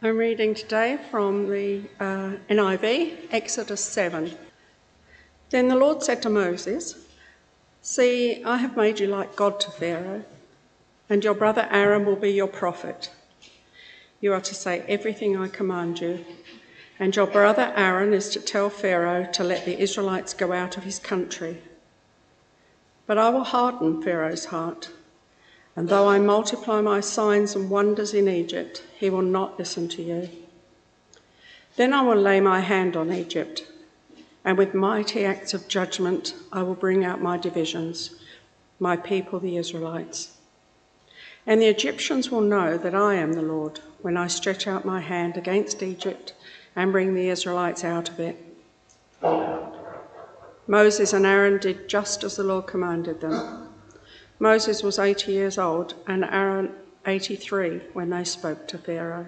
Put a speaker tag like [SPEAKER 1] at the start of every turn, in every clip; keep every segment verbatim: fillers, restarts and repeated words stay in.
[SPEAKER 1] I'm reading today from the uh, N I V, Exodus seven. Then the Lord said to Moses, "See, I have made you like God to Pharaoh, and your brother Aaron will be your prophet. You are to say everything I command you, and your brother Aaron is to tell Pharaoh to let the Israelites go out of his country. But I will harden Pharaoh's heart, and though I multiply my signs and wonders in Egypt, he will not listen to you. Then I will lay my hand on Egypt, and with mighty acts of judgment I will bring out my divisions, my people the Israelites. And the Egyptians will know that I am the Lord when I stretch out my hand against Egypt and bring the Israelites out of it." Moses and Aaron did just as the Lord commanded them. Moses was eighty years old and Aaron eighty-three when they spoke to Pharaoh.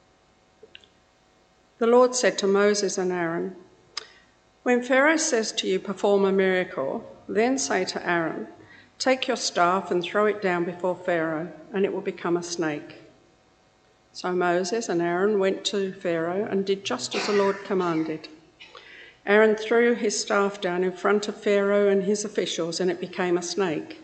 [SPEAKER 1] The Lord said to Moses and Aaron, "When Pharaoh says to you, 'Perform a miracle,' then say to Aaron, 'Take your staff and throw it down before Pharaoh, and it will become a snake.'" So Moses and Aaron went to Pharaoh and did just as the Lord commanded. Aaron threw his staff down in front of Pharaoh and his officials, and it became a snake.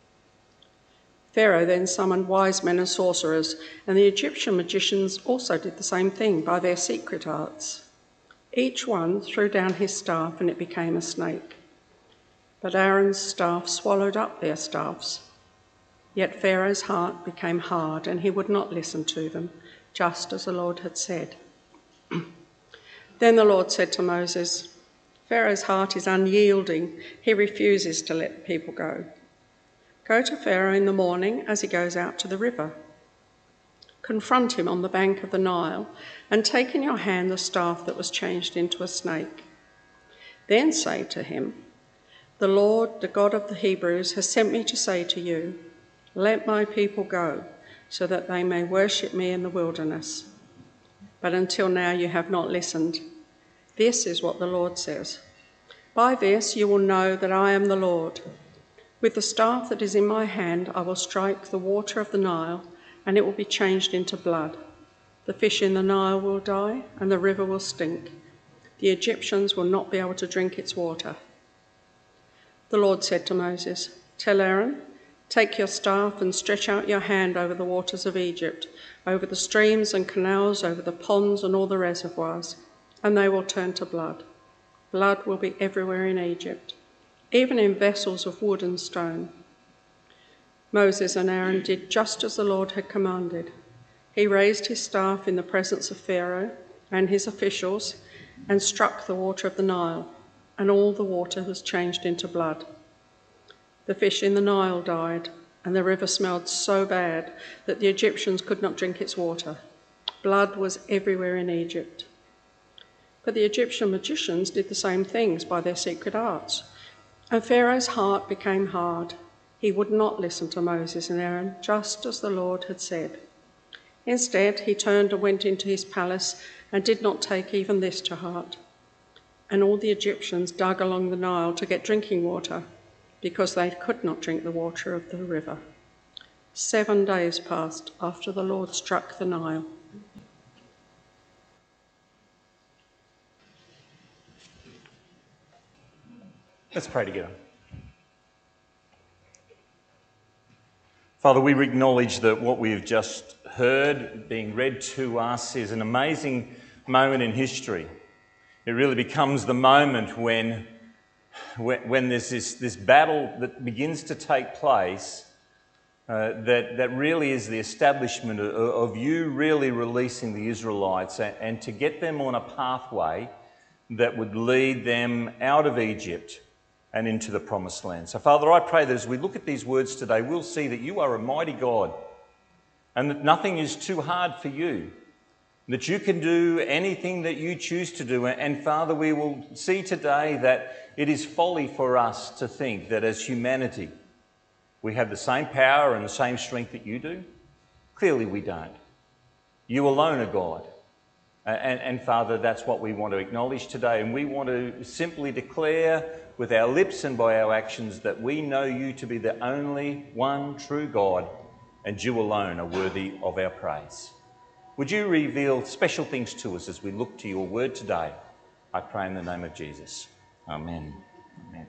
[SPEAKER 1] Pharaoh then summoned wise men and sorcerers, and the Egyptian magicians also did the same thing by their secret arts. Each one threw down his staff, and it became a snake. But Aaron's staff swallowed up their staffs. Yet Pharaoh's heart became hard, and he would not listen to them, just as the Lord had said. Then the Lord said to Moses, "Pharaoh's heart is unyielding. He refuses to let the people go. Go to Pharaoh in the morning as he goes out to the river. Confront him on the bank of the Nile, and take in your hand the staff that was changed into a snake. Then say to him, 'The Lord, the God of the Hebrews, has sent me to say to you, let my people go, so that they may worship me in the wilderness. But until now you have not listened. This is what the Lord says. By this you will know that I am the Lord. With the staff that is in my hand, I will strike the water of the Nile, and it will be changed into blood. The fish in the Nile will die, and the river will stink. The Egyptians will not be able to drink its water." The Lord said to Moses, "Tell Aaron, take your staff and stretch out your hand over the waters of Egypt, over the streams and canals, over the ponds and all the reservoirs, and they will turn to blood. Blood will be everywhere in Egypt, even in vessels of wood and stone." Moses and Aaron did just as the Lord had commanded. He raised his staff in the presence of Pharaoh and his officials and struck the water of the Nile, and all the water was changed into blood. The fish in the Nile died, and the river smelled so bad that the Egyptians could not drink its water. Blood was everywhere in Egypt. But the Egyptian magicians did the same things by their secret arts. And Pharaoh's heart became hard. He would not listen to Moses and Aaron, just as the Lord had said. Instead, he turned and went into his palace and did not take even this to heart. And all the Egyptians dug along the Nile to get drinking water, because they could not drink the water of the river. Seven days passed after the Lord struck the Nile.
[SPEAKER 2] Let's pray together. Father, we acknowledge that what we have just heard being read to us is an amazing moment in history. It really becomes the moment when, when, when there's this, this battle that begins to take place uh, that, that really is the establishment of, of you really releasing the Israelites and, and to get them on a pathway that would lead them out of Egypt and into the promised land. So, Father, I pray that as we look at these words today, we'll see that you are a mighty God and that nothing is too hard for you, that you can do anything that you choose to do. And, Father, we will see today that it is folly for us to think that as humanity we have the same power and the same strength that you do. Clearly we don't. You alone are God. And, and Father, that's what we want to acknowledge today. And we want to simply declare with our lips and by our actions that we know you to be the only one true God, and you alone are worthy of our praise. Would you reveal special things to us as we look to your word today? I pray in the name of Jesus. Amen. Amen.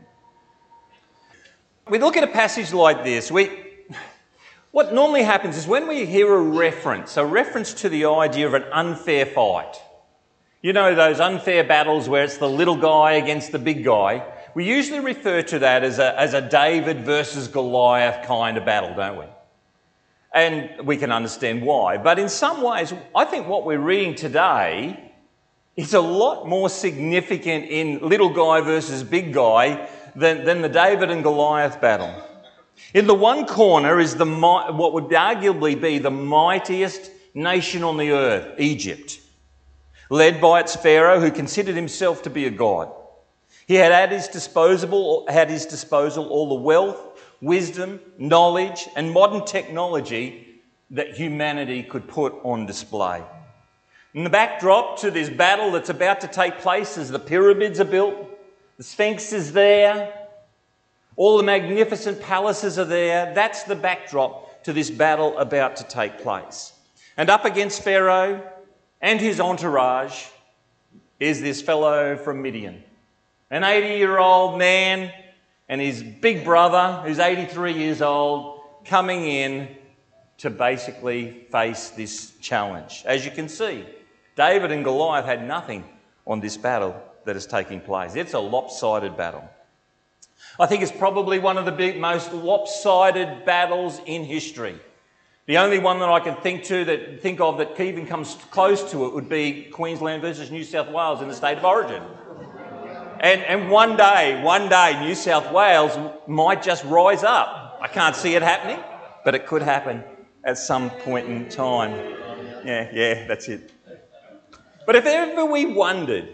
[SPEAKER 2] We look at a passage like this. We, what normally happens is when we hear a reference, a reference to the idea of an unfair fight, you know, those unfair battles where it's the little guy against the big guy, we usually refer to that as a, as a David versus Goliath kind of battle, don't we? And we can understand why. But in some ways, I think what we're reading today is a lot more significant in little guy versus big guy than, than the David and Goliath battle. In the one corner is the what would arguably be the mightiest nation on the earth, Egypt, led by its Pharaoh, who considered himself to be a god. He had at his disposal, had his disposal all the wealth, wisdom, knowledge, and modern technology that humanity could put on display. And the backdrop to this battle that's about to take place is the pyramids are built, the Sphinx is there, all the magnificent palaces are there. That's the backdrop to this battle about to take place. And up against Pharaoh and his entourage is this fellow from Midian, an eighty-year-old man and his big brother, who's eighty-three years old, coming in to basically face this challenge. As you can see, David and Goliath had nothing on this battle that is taking place. It's a lopsided battle. I think it's probably one of the big, most lopsided battles in history. The only one that I can think to that think of that even comes close to it would be Queensland versus New South Wales in the state of origin. And, and one day, one day, New South Wales might just rise up. I can't see it happening, but it could happen at some point in time. Yeah, yeah, that's it. But if ever we wondered,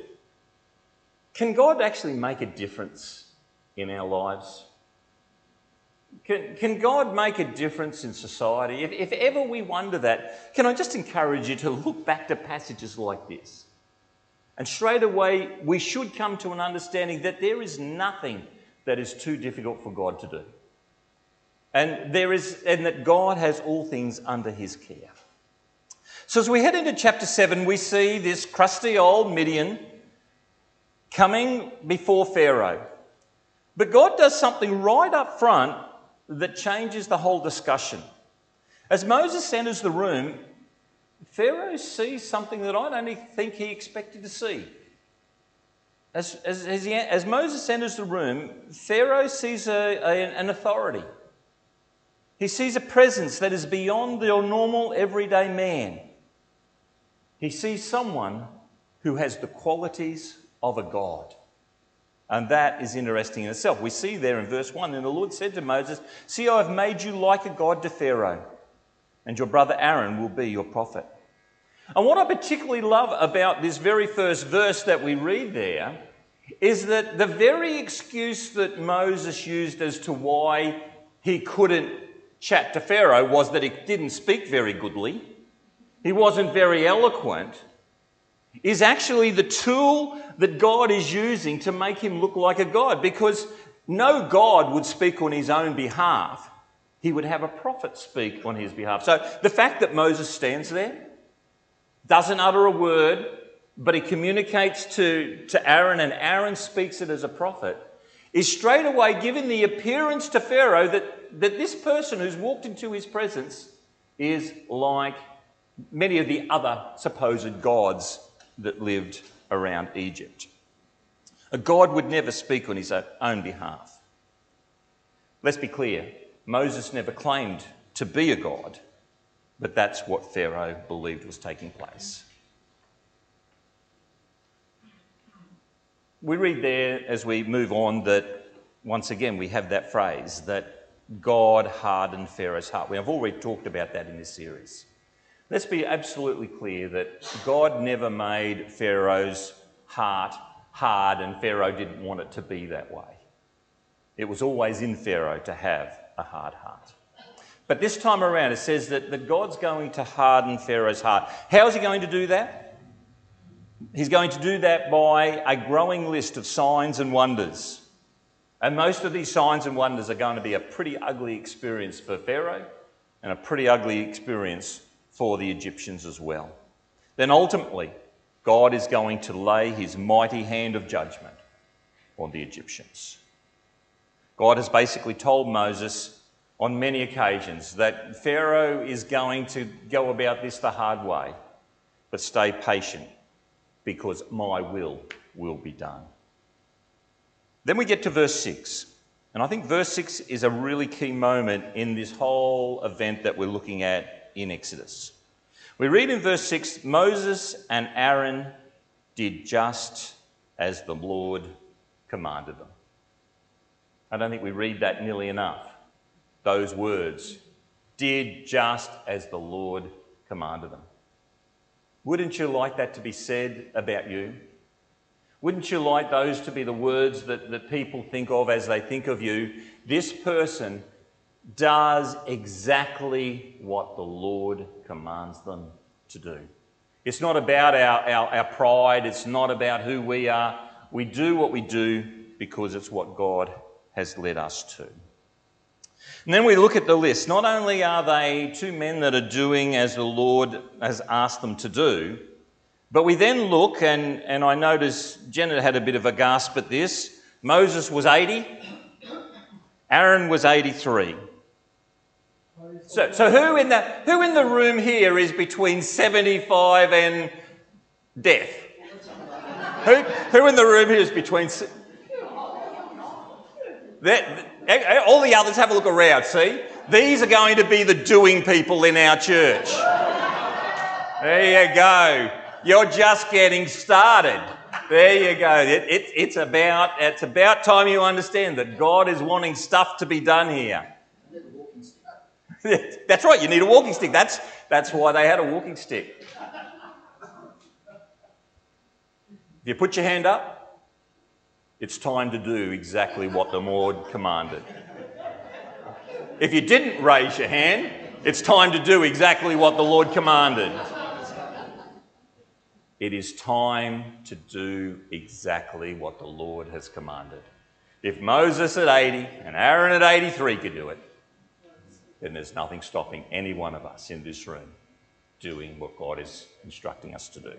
[SPEAKER 2] can God actually make a difference in our lives? Can, can God make a difference in society? If, if ever we wonder that, can I just encourage you to look back to passages like this? And straight away, we should come to an understanding that there is nothing that is too difficult for God to do. And there is, and that God has all things under his care. So as we head into chapter seven, we see this crusty old Midian coming before Pharaoh. But God does something right up front that changes the whole discussion. As Moses enters the room, Pharaoh sees something that I don't think he expected to see. As, as, as, he, as Moses enters the room, Pharaoh sees a, a, an authority. He sees a presence that is beyond the normal everyday man. He sees someone who has the qualities of a god. And that is interesting in itself. We see there in verse one, and the Lord said to Moses, "See, I have made you like a god to Pharaoh, and your brother Aaron will be your prophet." And what I particularly love about this very first verse that we read there is that the very excuse that Moses used as to why he couldn't chat to Pharaoh was that he didn't speak very goodly, he wasn't very eloquent, is actually the tool that God is using to make him look like a god, because no god would speak on his own behalf. He would have a prophet speak on his behalf. So the fact that Moses stands there, doesn't utter a word, but he communicates to, to Aaron, and Aaron speaks it as a prophet, is straight away giving the appearance to Pharaoh that, that this person who's walked into his presence is like many of the other supposed gods that lived around Egypt. A god would never speak on his own behalf. Let's be clear, Moses never claimed to be a god, but that's what Pharaoh believed was taking place. We read there as we move on that, once again, we have that phrase that God hardened Pharaoh's heart. We have already talked about that in this series. Let's be absolutely clear that God never made Pharaoh's heart hard, and Pharaoh didn't want it to be that way. It was always in Pharaoh to have a hard heart. But this time around, it says that, that God's going to harden Pharaoh's heart. How is he going to do that? He's going to do that by a growing list of signs and wonders. And most of these signs and wonders are going to be a pretty ugly experience for Pharaoh and a pretty ugly experience for the Egyptians as well. then ultimately God is going to lay his mighty hand of judgment on the Egyptians. God has basically told Moses on many occasions that Pharaoh is going to go about this the hard way, but stay patient because my will will be done. Then we get to verse six, and I think verse six is a really key moment in this whole event that we're looking at in Exodus. We read in verse six, Moses and Aaron did just as the Lord commanded them. I don't think we read that nearly enough. Those words, did just as the Lord commanded them. Wouldn't you like that to be said about you? Wouldn't you like those to be the words that, that people think of as they think of you? This person does exactly what the Lord commands them to do. It's not about our, our, our pride. It's not about who we are. We do what we do because it's what God has led us to. And then we look at the list. Not only are they two men that are doing as the Lord has asked them to do, but we then look, and, and I notice Jenna had a bit of a gasp at this. Moses was eighty. Aaron was eighty-three. So, so who in the who in the room here is between seventy-five and death? Who who in the room here is between? That, all the others, have a look around. See, these are going to be the doing people in our church. There you go. You're just getting started. There you go. It, it, it's about it's about time you understand that God is wanting stuff to be done here. That's right, you need a walking stick. That's, that's why they had a walking stick. If you put your hand up, it's time to do exactly what the Lord commanded. If you didn't raise your hand, it's time to do exactly what the Lord commanded. It is time to do exactly what the Lord has commanded. If Moses at eighty and Aaron at eighty-three could do it, then there's nothing stopping any one of us in this room doing what God is instructing us to do.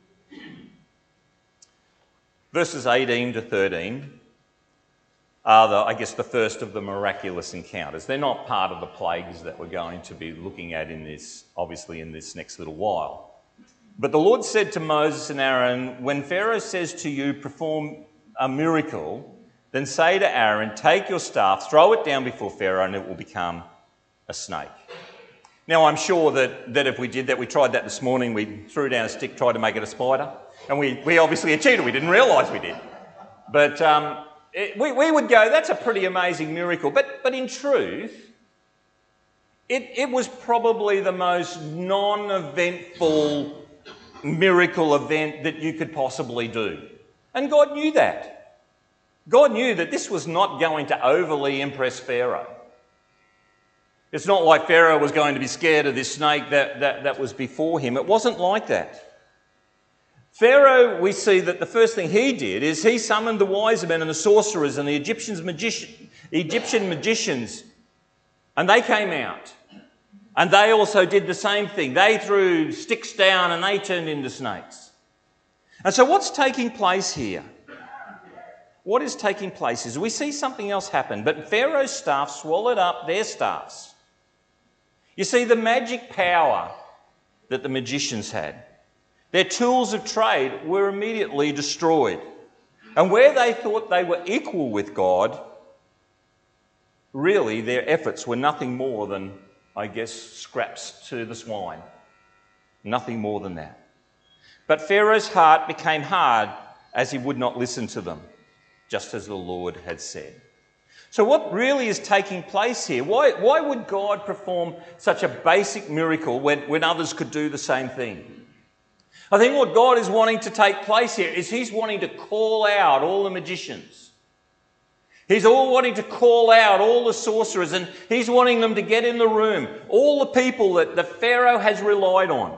[SPEAKER 2] Verses eighteen to thirteen are, the, I guess, the first of the miraculous encounters. They're not part of the plagues that we're going to be looking at in this, obviously, in this next little while. But the Lord said to Moses and Aaron, when Pharaoh says to you, perform a miracle, then say to Aaron, take your staff, throw it down before Pharaoh, and it will become a snake. Now, I'm sure that, that if we did that, we tried that this morning, we threw down a stick, tried to make it a spider, and we, we obviously achieved it. We didn't realise we did. But um, it, we, we would go, that's a pretty amazing miracle. But, but in truth, it, it was probably the most non-eventful miracle event that you could possibly do. And God knew that. God knew that this was not going to overly impress Pharaoh. It's not like Pharaoh was going to be scared of this snake that, that, that was before him. It wasn't like that. Pharaoh, we see that the first thing he did is he summoned the wise men and the sorcerers and the Egyptians magician, Egyptian magicians, and they came out. And they also did the same thing. They threw sticks down and they turned into snakes. And so what's taking place here? What is taking place is we see something else happen, but Pharaoh's staff swallowed up their staffs. You see, the magic power that the magicians had, their tools of trade were immediately destroyed. And where they thought they were equal with God, really their efforts were nothing more than, I guess, scraps to the swine. Nothing more than that. But Pharaoh's heart became hard as he would not listen to them, just as the Lord had said. So what really is taking place here? Why, why would God perform such a basic miracle when, when others could do the same thing? I think what God is wanting to take place here is he's wanting to call out all the magicians. He's all wanting to call out all the sorcerers, and he's wanting them to get in the room, all the people that the Pharaoh has relied on.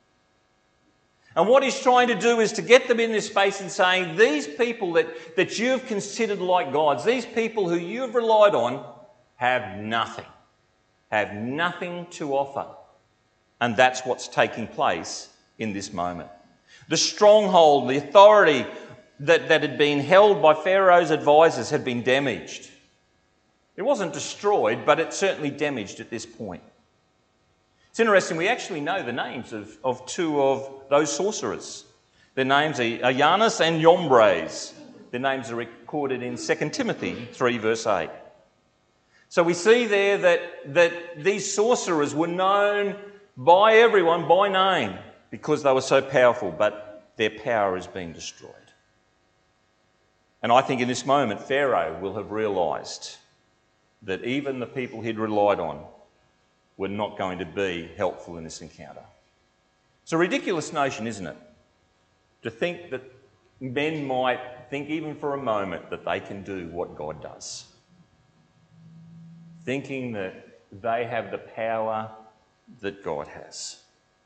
[SPEAKER 2] And what he's trying to do is to get them in this space and saying, these people that, that you've considered like gods, these people who you've relied on, have nothing, have nothing to offer. And that's what's taking place in this moment. The stronghold, the authority that, that had been held by Pharaoh's advisors had been damaged. It wasn't destroyed, but it's certainly damaged at this point. It's interesting, we actually know the names of, of two of those sorcerers. Their names are Jannes and Jambres. Their names are recorded in Second Timothy three verse eight. So we see there that, that these sorcerers were known by everyone by name because they were so powerful, but their power is being destroyed. And I think in this moment, Pharaoh will have realised that even the people he'd relied on were not going to be helpful in this encounter. It's a ridiculous notion, isn't it? To think that men might think even for a moment that they can do what God does. Thinking that they have the power that God has.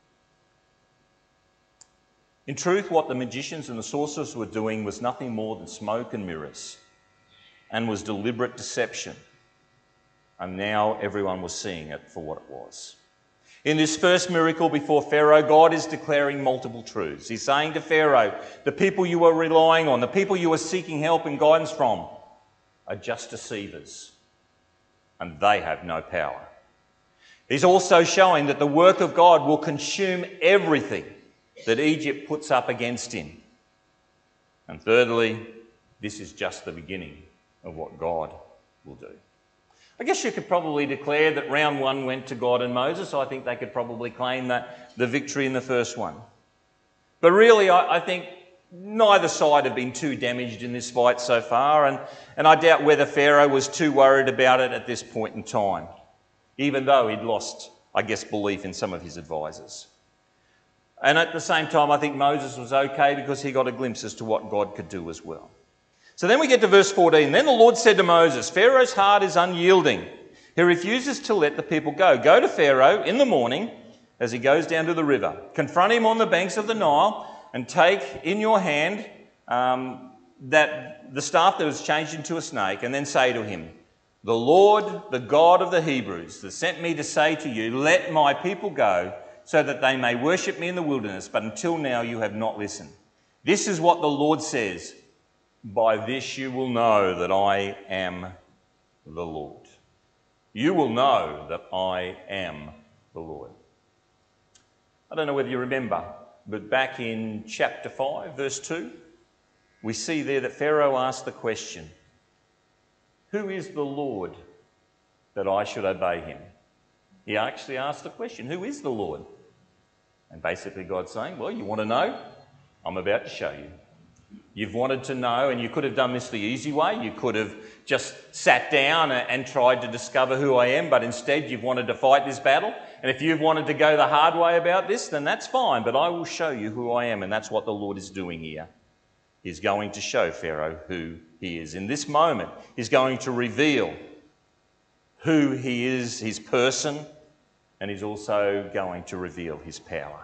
[SPEAKER 2] In truth, what the magicians and the sorcerers were doing was nothing more than smoke and mirrors, and was deliberate deception. And now everyone was seeing it for what it was. In this first miracle before Pharaoh, God is declaring multiple truths. He's saying to Pharaoh, the people you are relying on, the people you are seeking help and guidance from, are just deceivers, and they have no power. He's also showing that the work of God will consume everything that Egypt puts up against him. And thirdly, this is just the beginning of what God will do. I guess you could probably declare that round one went to God and Moses. I think they could probably claim that the victory in the first one. But really, I, I think neither side have been too damaged in this fight so far, and, and I doubt whether Pharaoh was too worried about it at this point in time, even though he'd lost, I guess, belief in some of his advisors. And at the same time, I think Moses was okay because he got a glimpse as to what God could do as well. So then we get to verse fourteen. Then the Lord said to Moses, Pharaoh's heart is unyielding. He refuses to let the people go. Go to Pharaoh in the morning as he goes down to the river. Confront him on the banks of the Nile and take in your hand um, that the staff that was changed into a snake, and then say to him, the Lord, the God of the Hebrews, that sent me to say to you, let my people go so that they may worship me in the wilderness, but until now you have not listened. This is what the Lord says. By this you will know that I am the Lord. You will know that I am the Lord. I don't know whether you remember, but back in chapter five, verse two, we see there that Pharaoh asked the question, who is the Lord that I should obey him? He actually asked the question, who is the Lord? And basically God's saying, well, you want to know? I'm about to show you. You've wanted to know, and you could have done this the easy way. You could have just sat down and tried to discover who I am, but instead you've wanted to fight this battle. And if you've wanted to go the hard way about this, then that's fine, but I will show you who I am, and that's what the Lord is doing here. He's going to show Pharaoh who he is. In this moment, he's going to reveal who he is, his person, and he's also going to reveal his power.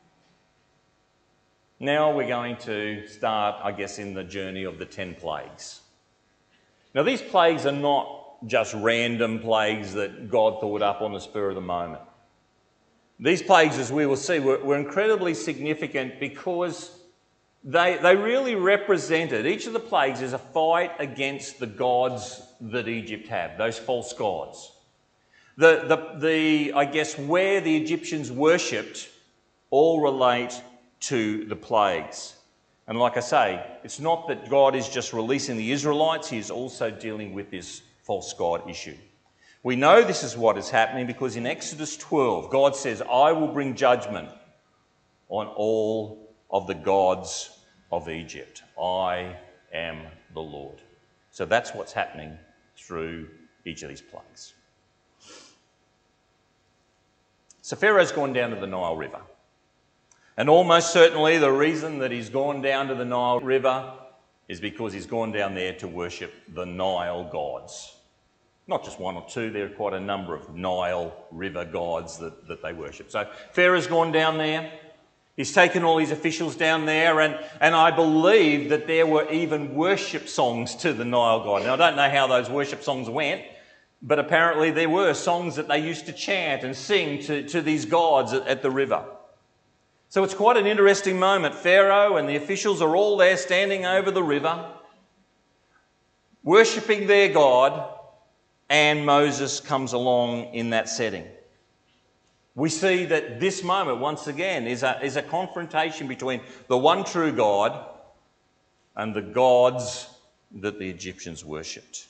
[SPEAKER 2] Now we're going to start, I guess, in the journey of the ten plagues. Now these plagues are not just random plagues that God thought up on the spur of the moment. These plagues, as we will see, were, were incredibly significant because they, they really represented, each of the plagues is a fight against the gods that Egypt had, those false gods. The, the, the, I guess, where the Egyptians worshipped all relate to the plagues. And like I say, it's not that God is just releasing the Israelites, he is also dealing with this false god issue. We know this is what is happening because in Exodus twelve, God says, I will bring judgment on all of the gods of Egypt. I am the Lord. So that's what's happening through each of these plagues. So Pharaoh's gone down to the Nile River. And almost certainly the reason that he's gone down to the Nile River is because he's gone down there to worship the Nile gods. Not just one or two, there are quite a number of Nile River gods that, that they worship. So Pharaoh's gone down there. He's taken all his officials down there, and, and I believe that there were even worship songs to the Nile god. Now, I don't know how those worship songs went, but apparently there were songs that they used to chant and sing to, to these gods at, at the river. So it's quite an interesting moment. Pharaoh and the officials are all there standing over the river, worshipping their God, and Moses comes along in that setting. We see that this moment, once again, is a, is a confrontation between the one true God and the gods that the Egyptians worshipped.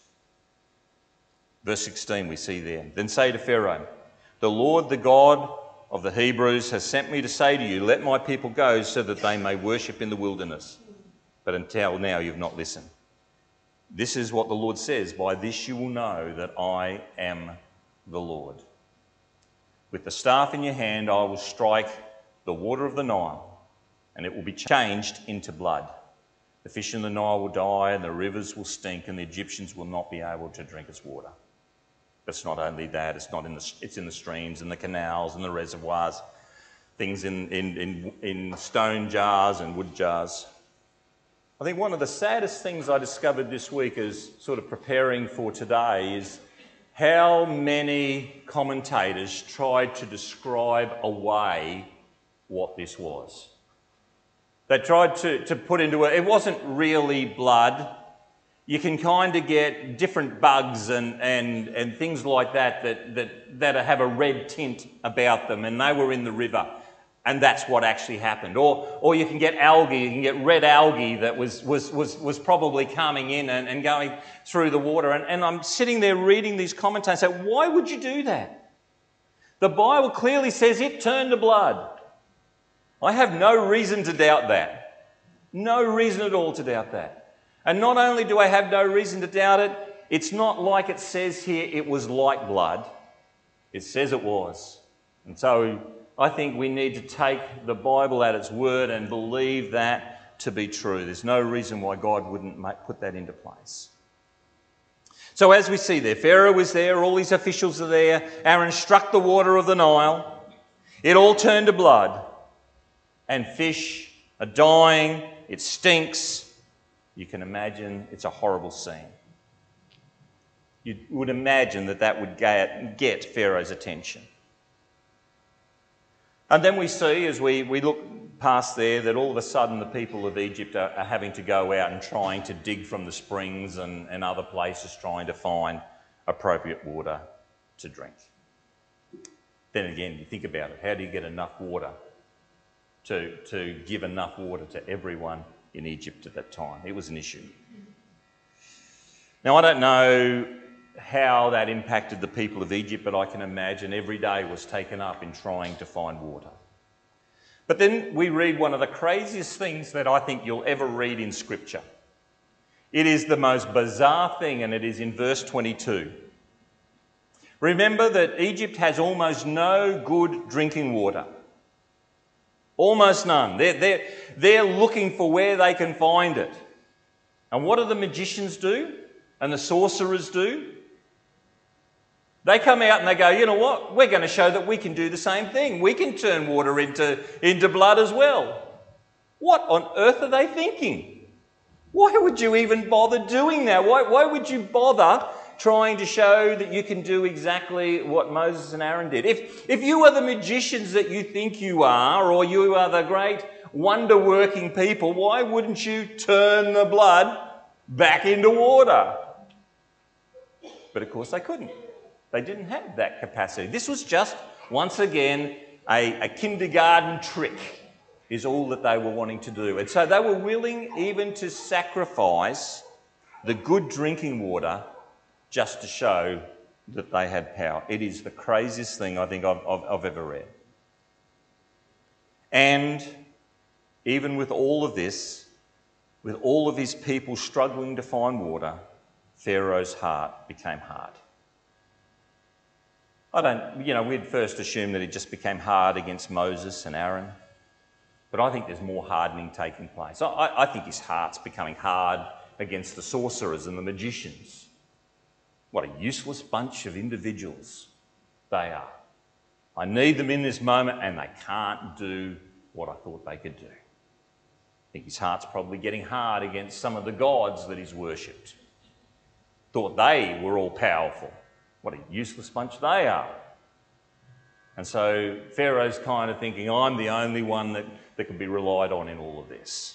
[SPEAKER 2] Verse sixteen we see there. Then say to Pharaoh, the Lord, the God of the Hebrews, has sent me to say to you, let my people go so that they may worship in the wilderness. But until now you've not listened. This is what the Lord says, by this you will know that I am the Lord. With the staff in your hand I will strike the water of the Nile, and it will be changed into blood. The fish in the Nile will die, and the rivers will stink, and the Egyptians will not be able to drink its water. But it's not only that, it's not in the it's in the streams and the canals and the reservoirs, things in, in, in, in stone jars and wood jars. I think one of the saddest things I discovered this week as sort of preparing for today is how many commentators tried to describe away what this was. They tried to, to put into it, it wasn't really blood. You can kind of get different bugs and, and, and things like that that, that that have a red tint about them, and they were in the river, and that's what actually happened. Or or you can get algae, you can get red algae that was was was, was probably coming in and, and going through the water. And, and I'm sitting there reading these commentaries and say, why would you do that? The Bible clearly says it turned to blood. I have no reason to doubt that. No reason at all to doubt that. And not only do I have no reason to doubt it, it's not like it says here it was like blood. It says it was. And so I think we need to take the Bible at its word and believe that to be true. There's no reason why God wouldn't make, put that into place. So as we see there, Pharaoh was there, all these officials are there. Aaron struck the water of the Nile. It all turned to blood. And fish are dying. It stinks. You can imagine it's a horrible scene. You would imagine that that would get, get Pharaoh's attention. And then we see, as we, we look past there, that all of a sudden the people of Egypt are, are having to go out and trying to dig from the springs and, and other places, trying to find appropriate water to drink. Then again, you think about it, how do you get enough water to, to give enough water to everyone in Egypt at that time? It was an issue. Now, I don't know how that impacted the people of Egypt, but I can imagine every day was taken up in trying to find water. But then we read one of the craziest things that I think you'll ever read in Scripture. It is the most bizarre thing, and it is in verse twenty-two. Remember that Egypt has almost no good drinking water. Almost none. They're, they're, they're looking for where they can find it. And what do the magicians do? And the sorcerers do? They come out and they go, you know what? We're going to show that we can do the same thing. We can turn water into, into blood as well. What on earth are they thinking? Why would you even bother doing that? Why, why would you bother trying to show that you can do exactly what Moses and Aaron did? If, if you are the magicians that you think you are, or you are the great wonder-working people, why wouldn't you turn the blood back into water? But of course they couldn't. They didn't have that capacity. This was just, once again, a, a kindergarten trick is all that they were wanting to do. And so they were willing even to sacrifice the good drinking water just to show that they had power. It is the craziest thing I think I've, I've, I've ever read. And even with all of this, with all of his people struggling to find water, Pharaoh's heart became hard. I don't, you know, we'd first assume that it just became hard against Moses and Aaron, but I think there's more hardening taking place. I, I think his heart's becoming hard against the sorcerers and the magicians. What a useless bunch of individuals they are. I need them in this moment and they can't do what I thought they could do. I think his heart's probably getting hard against some of the gods that he's worshipped. Thought they were all powerful. What a useless bunch they are. And so Pharaoh's kind of thinking, I'm the only one that, that can be relied on in all of this.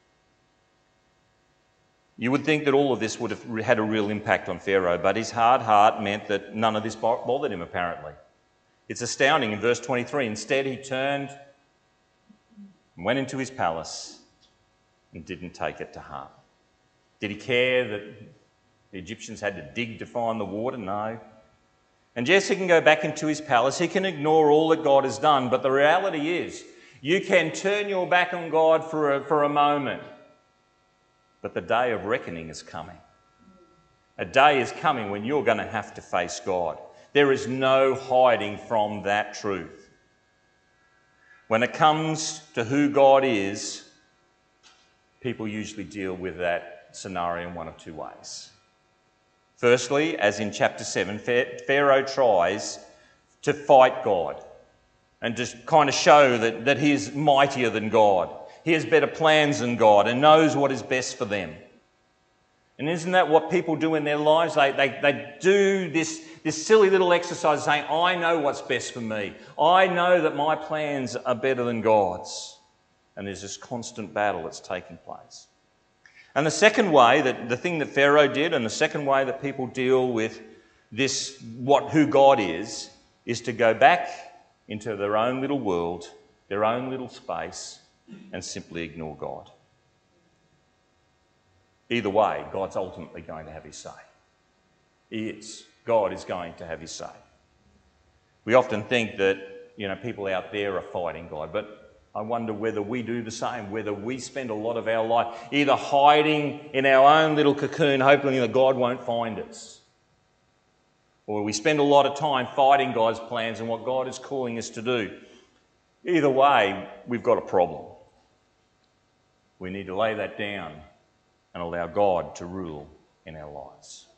[SPEAKER 2] You would think that all of this would have had a real impact on Pharaoh, but his hard heart meant that none of this bothered him, apparently. It's astounding in verse twenty-three. Instead, he turned and went into his palace and didn't take it to heart. Did he care that the Egyptians had to dig to find the water? No. And yes, he can go back into his palace. He can ignore all that God has done. But the reality is, you can turn your back on God for a, for a moment. But the day of reckoning is coming. A day is coming when you're going to have to face God. There is no hiding from that truth. When it comes to who God is, people usually deal with that scenario in one of two ways. Firstly, as in chapter seven, Pharaoh tries to fight God and just kind of show that, that he is mightier than God. He has better plans than God and knows what is best for them. And isn't that what people do in their lives? They, they, they do this, this silly little exercise saying, I know what's best for me. I know that my plans are better than God's. And there's this constant battle that's taking place. And the second way, that the thing that Pharaoh did, and the second way that people deal with this, what who God is, is to go back into their own little world, their own little space, and simply ignore God. Either way, God's ultimately going to have his say. He is. God is going to have his say. We often think that, you know, people out there are fighting God, but I wonder whether we do the same, whether we spend a lot of our life either hiding in our own little cocoon, hoping that God won't find us, or we spend a lot of time fighting God's plans and what God is calling us to do. Either way, we've got a problem. We need to lay that down and allow God to rule in our lives.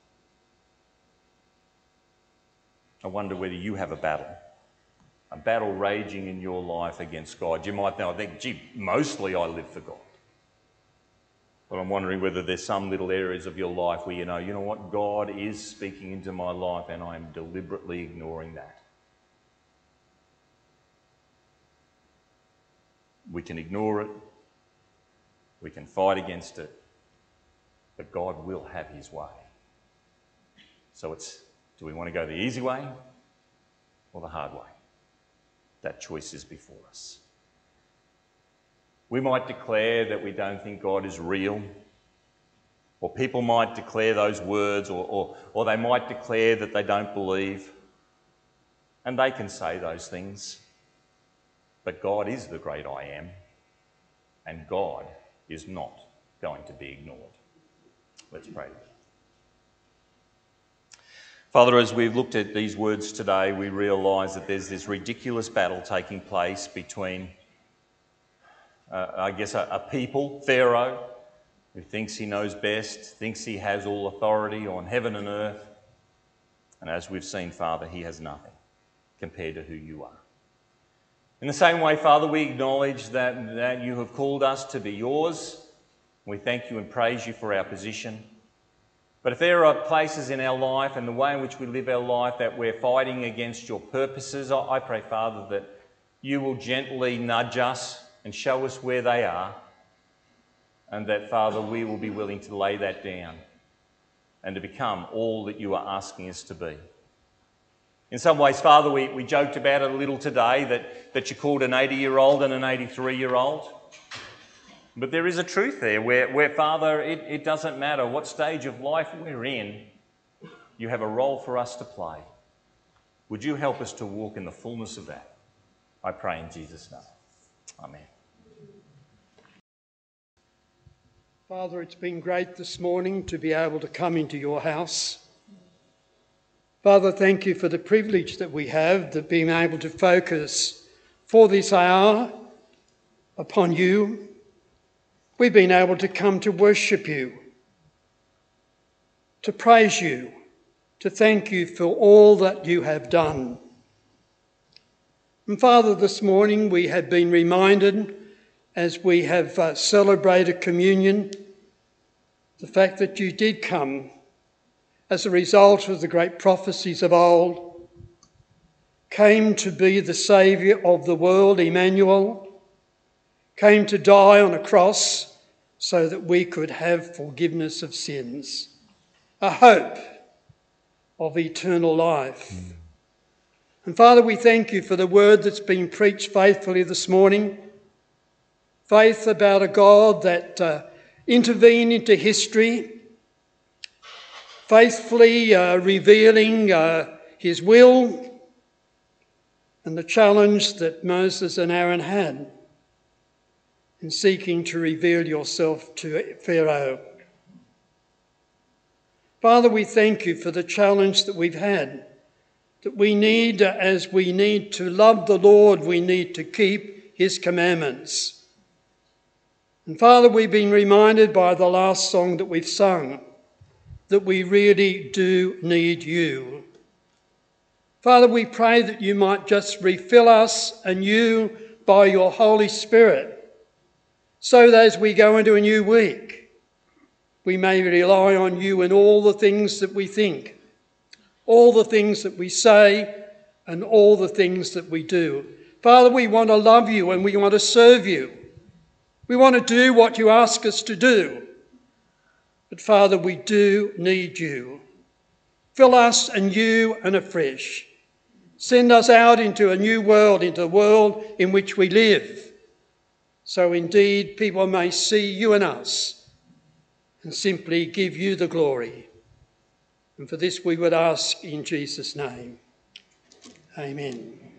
[SPEAKER 2] I wonder whether you have a battle. A battle raging in your life against God. You might now think, gee, mostly I live for God. But I'm wondering whether there's some little areas of your life where you know, you know what, God is speaking into my life and I'm deliberately ignoring that. We can ignore it. We can fight against it. But God will have his way. So it's, do we want to go the easy way or the hard way? That choice is before us. We might declare that we don't think God is real, or people might declare those words, or, or, or they might declare that they don't believe. And they can say those things. But God is the great I am, and God is not going to be ignored. Let's pray. Father, as we've looked at these words today, we realise that there's this ridiculous battle taking place between, uh, I guess, a, a people, Pharaoh, who thinks he knows best, thinks he has all authority on heaven and earth. And as we've seen, Father, he has nothing compared to who you are. In the same way, Father, we acknowledge that, that you have called us to be yours. We thank you and praise you for our position. But if there are places in our life and the way in which we live our life that we're fighting against your purposes, I pray, Father, that you will gently nudge us and show us where they are, and that, Father, we will be willing to lay that down and to become all that you are asking us to be. In some ways, Father, we, we joked about it a little today, that, that you called an eighty-year-old and an eighty-three-year-old. But there is a truth there where, where Father, it, it doesn't matter what stage of life we're in, you have a role for us to play. Would you help us to walk in the fullness of that? I pray in Jesus' name. Amen.
[SPEAKER 3] Father, it's been great this morning to be able to come into your house. Father, thank you for the privilege that we have, that being able to focus for this hour upon you. We've been able to come to worship you, to praise you, to thank you for all that you have done. And Father, this morning we have been reminded, as we have uh, celebrated communion, the fact that you did come as a result of the great prophecies of old, came to be the Saviour of the world, Emmanuel, came to die on a cross so that we could have forgiveness of sins, a hope of eternal life. Mm. And Father, we thank you for the word that's been preached faithfully this morning. Faith about a God that uh, intervened into history, faithfully uh, revealing uh, his will and the challenge that Moses and Aaron had in seeking to reveal yourself to Pharaoh. Father, we thank you for the challenge that we've had, that we need, as we need to love the Lord, we need to keep his commandments. And Father, we've been reminded by the last song that we've sung that we really do need you. Father, we pray that you might just refill us anew by your Holy Spirit, so that as we go into a new week, we may rely on you in all the things that we think, all the things that we say, and all the things that we do. Father, we want to love you and we want to serve you. We want to do what you ask us to do. But Father, we do need you. Fill us anew and afresh. Send us out into a new world, into the world in which we live. So indeed people may see you and us and simply give you the glory. And for this we would ask in Jesus' name. Amen.